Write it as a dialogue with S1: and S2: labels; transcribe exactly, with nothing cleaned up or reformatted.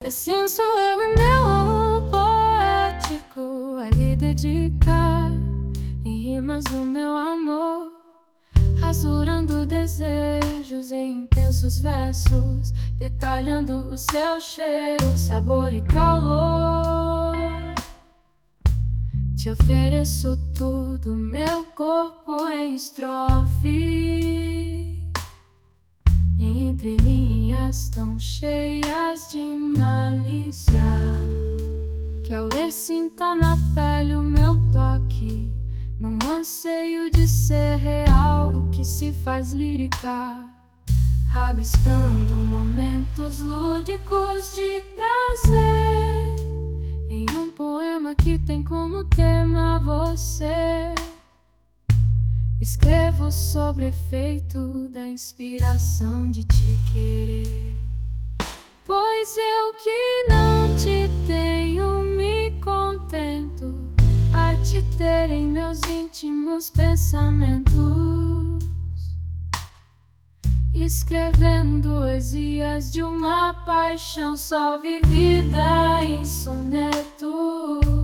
S1: Assim sou eu e meu amor poético a lhe dedicar, em rimas do meu amor, rasurando desejos em intensos versos, detalhando o seu cheiro, sabor e calor. Te ofereço tudo, meu corpo em estrofe, entre linhas tão cheias de malícia, que ao ler sinta na pele o meu toque, num anseio de ser real, o que se faz lírica, rabiscando momentos lúdicos de prazer, em um poema que tem como tema você. Escrevo sobre o efeito da inspiração de te querer, pois eu que não te tenho me contento a te ter em meus íntimos pensamentos, escrevendo poesias de uma paixão só vivida em sonetos.